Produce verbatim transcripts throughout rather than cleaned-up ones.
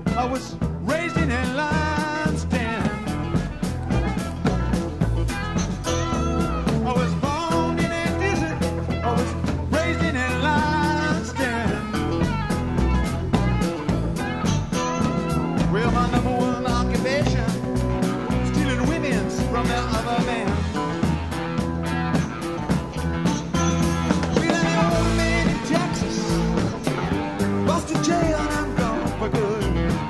I was raised in a lion's den. I was born in a desert. I was raised in a lion's den. Well, my number one occupation, stealing women from their other men. Well, an old man in Texas, lost to jail and I'm gone for good.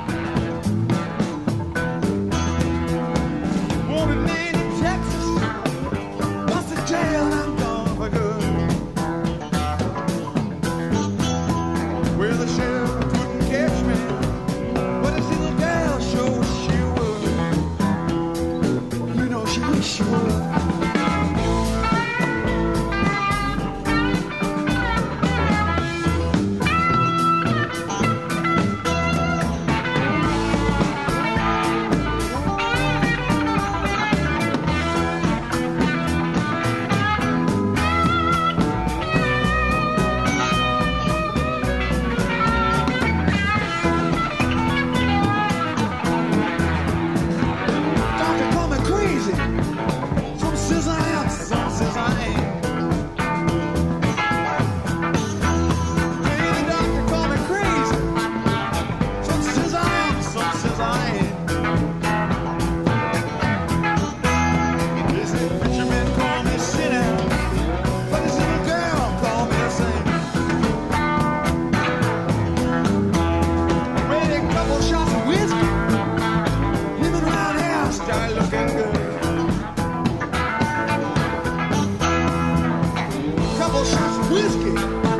Wanted man in Texas, lost to jail and I'm gone for good. Well, the sheriff couldn't catch me, but his little gal sure wish she would. You know she wish she would. Doctor call me crazy. Some says I am, some says I ain't. Hey, the doctor call me crazy. Some says I am, some says I ain't. They say preacher men call me sinner, but this little girl call me a saint. Made a couple shots of whiskey. Him and round hair started looking good. Couple shots of whiskey.